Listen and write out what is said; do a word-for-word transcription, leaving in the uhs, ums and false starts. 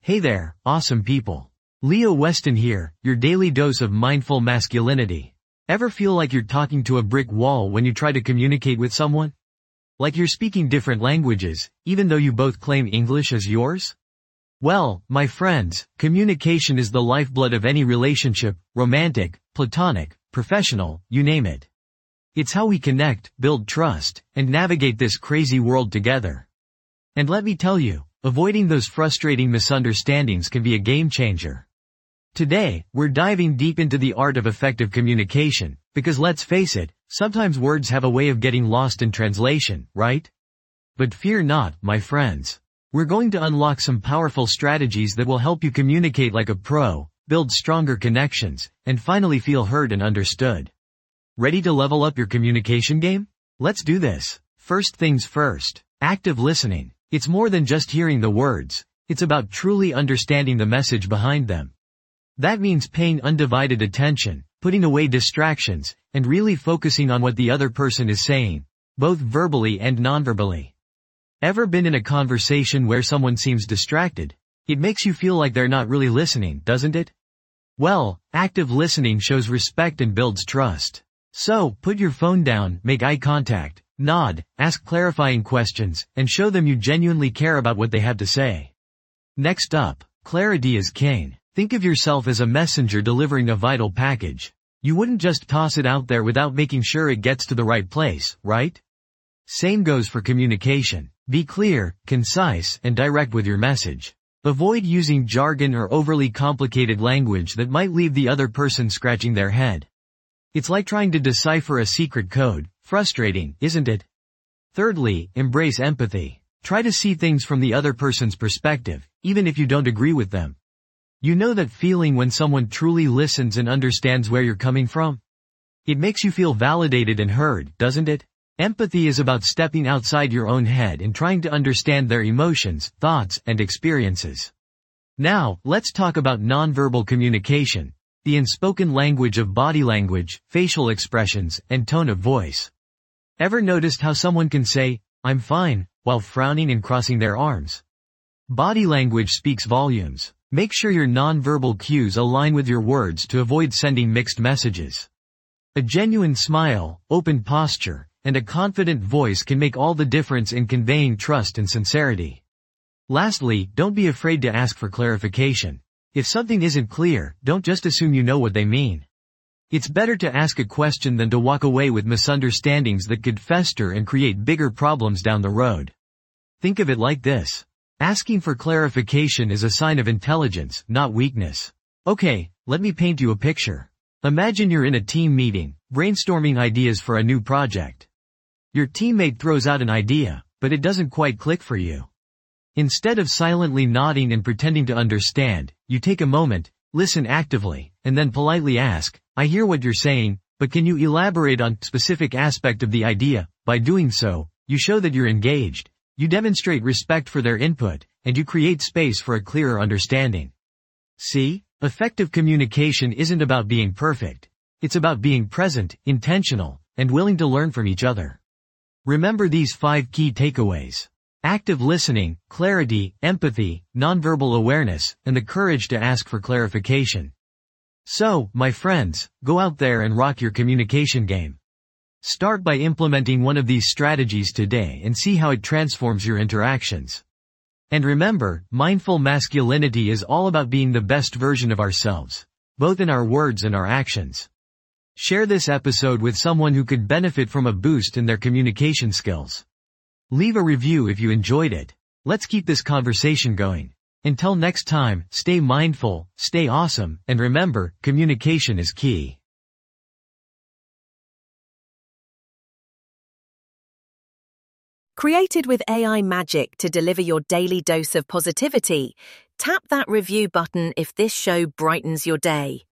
Hey there, awesome people. Leo Weston here, your daily dose of mindful masculinity. Ever feel like you're talking to a brick wall when you try to communicate with someone? Like you're speaking different languages, even though you both claim English as yours? Well, my friends, communication is the lifeblood of any relationship, romantic, platonic, professional, you name it. It's how we connect, build trust, and navigate this crazy world together. And let me tell you, avoiding those frustrating misunderstandings can be a game changer. Today, we're diving deep into the art of effective communication, because let's face it, sometimes words have a way of getting lost in translation, right? But fear not, my friends. We're going to unlock some powerful strategies that will help you communicate like a pro, build stronger connections, and finally feel heard and understood. Ready to level up your communication game? Let's do this. First things first, active listening. It's more than just hearing the words, it's about truly understanding the message behind them. That means paying undivided attention, putting away distractions, and really focusing on what the other person is saying, both verbally and nonverbally. Ever been in a conversation where someone seems distracted? It makes you feel like they're not really listening, doesn't it? Well, active listening shows respect and builds trust. So, put your phone down, make eye contact, nod, ask clarifying questions, and show them you genuinely care about what they have to say. Next up, clarity is king. Think of yourself as a messenger delivering a vital package. You wouldn't just toss it out there without making sure it gets to the right place, right? Same goes for communication. Be clear, concise, and direct with your message. Avoid using jargon or overly complicated language that might leave the other person scratching their head. It's like trying to decipher a secret code. Frustrating, isn't it? Thirdly, embrace empathy. Try to see things from the other person's perspective, even if you don't agree with them. You know that feeling when someone truly listens and understands where you're coming from? It makes you feel validated and heard, doesn't it? Empathy is about stepping outside your own head and trying to understand their emotions, thoughts, and experiences. Now, let's talk about nonverbal communication, the unspoken language of body language, facial expressions, and tone of voice. Ever noticed how someone can say, "I'm fine," while frowning and crossing their arms? Body language speaks volumes. Make sure your nonverbal cues align with your words to avoid sending mixed messages. A genuine smile, open posture, and a confident voice can make all the difference in conveying trust and sincerity. Lastly, don't be afraid to ask for clarification. If something isn't clear, don't just assume you know what they mean. It's better to ask a question than to walk away with misunderstandings that could fester and create bigger problems down the road. Think of it like this. Asking for clarification is a sign of intelligence, not weakness. Okay, let me paint you a picture. Imagine you're in a team meeting, brainstorming ideas for a new project. Your teammate throws out an idea, but it doesn't quite click for you. Instead of silently nodding and pretending to understand, you take a moment, listen actively, and then politely ask, "I hear what you're saying, but can you elaborate on a specific aspect of the idea?" By doing so, you show that you're engaged, you demonstrate respect for their input, and you create space for a clearer understanding. See, effective communication isn't about being perfect. It's about being present, intentional, and willing to learn from each other. Remember these five key takeaways. Active listening, clarity, empathy, nonverbal awareness, and the courage to ask for clarification. So, my friends, go out there and rock your communication game. Start by implementing one of these strategies today and see how it transforms your interactions. And remember, mindful masculinity is all about being the best version of ourselves, both in our words and our actions. Share this episode with someone who could benefit from a boost in their communication skills. Leave a review if you enjoyed it. Let's keep this conversation going. Until next time, stay mindful, stay awesome, and remember, communication is key. Created with A I magic to deliver your daily dose of positivity, tap that review button if this show brightens your day.